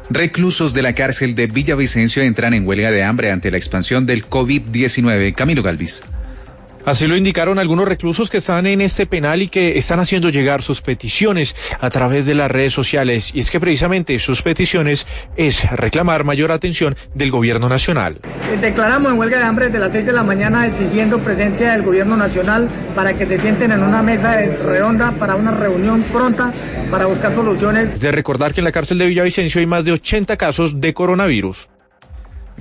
Reclusos de la cárcel de Villavicencio entran en huelga de hambre ante la expansión del COVID-19. Camilo Galvis. Así lo indicaron algunos reclusos que están en este penal y que están haciendo llegar sus peticiones a través de las redes sociales. Y es que precisamente sus peticiones es reclamar mayor atención del gobierno nacional. Declaramos en huelga de hambre desde las 6 de la mañana exigiendo presencia del gobierno nacional para que se sienten en una mesa redonda para una reunión pronta para buscar soluciones. De recordar que en la cárcel de Villavicencio hay más de 80 casos de coronavirus.